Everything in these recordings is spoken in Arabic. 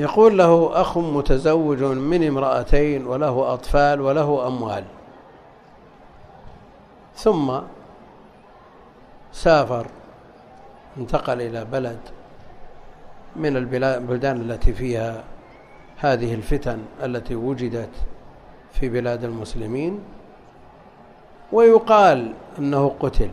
يقول له أخ متزوج من امرأتين وله أطفال وله أموال، ثم سافر، انتقل إلى بلد من البلدان التي فيها هذه الفتن التي وجدت في بلاد المسلمين، ويقال أنه قتل،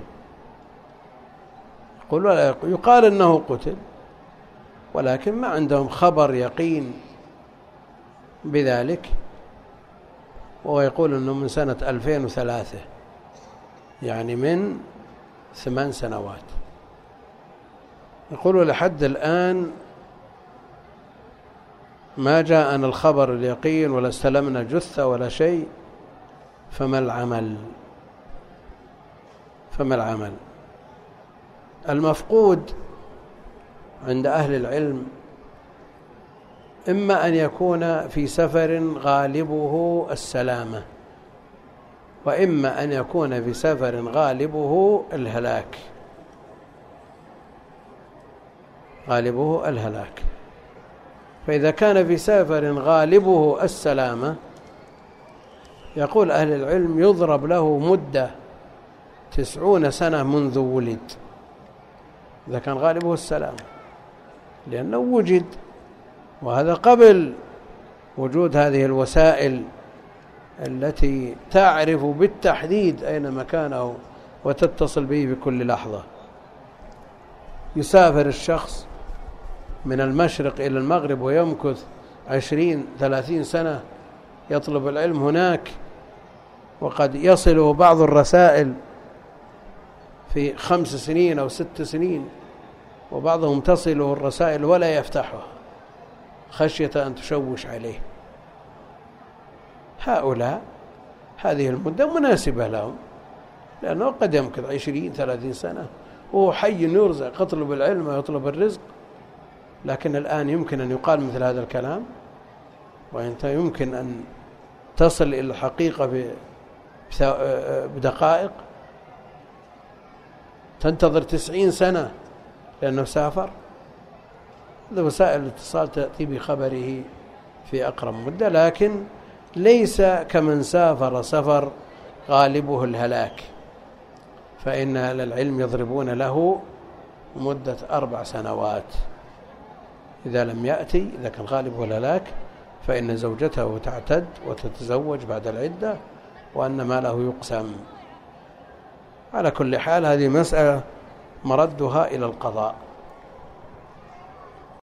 يقال أنه قتل، ولكن ما عندهم خبر يقين بذلك، وهو يقول أنه من سنة 2003، يعني من 8 سنوات. يقول لحد الآن ما جاءنا الخبر اليقين ولا استلمنا جثة ولا شيء، فما العمل؟ المفقود عند أهل العلم إما أن يكون في سفر غالبه السلامة، وإما أن يكون في سفر غالبه الهلاك. فإذا كان في سفر غالبه السلامة، يقول أهل العلم يضرب له مدة 90 سنة منذ ولد، إذا كان غالبه السلامة، لأنه وجد، وهذا قبل وجود هذه الوسائل التي تعرف بالتحديد أين مكانه وتتصل به بكل لحظة. يسافر الشخص من المشرق إلى المغرب ويمكث 20-30 سنة يطلب العلم هناك، وقد يصله بعض الرسائل في 5 سنين أو 6 سنين، وبعضهم تصله الرسائل ولا يفتحها خشية أن تشوش عليه. هؤلاء هذه المدة مناسبة لهم، لأنه قد يمكث 20-30 سنة وهو حي يرزق، يطلب العلم ويطلب الرزق. لكن الآن يمكن أن يقال مثل هذا الكلام، وأنت يمكن أن تصل إلى الحقيقة بدقائق، تنتظر 90 سنة لأنه سافر. هذا وسائل الاتصال تأتي بخبره في أقرب مدة، لكن ليس كمن سافر سفر غالبه الهلاك، فإن أهل العلم يضربون له مدة 4 سنوات إذا لم يأتي. إذا كان غالبه الهلاك فإن زوجته تعتد وتتزوج بعد العدة، وأن ماله يقسم. على كل حال هذه مسألة مردها إلى القضاء.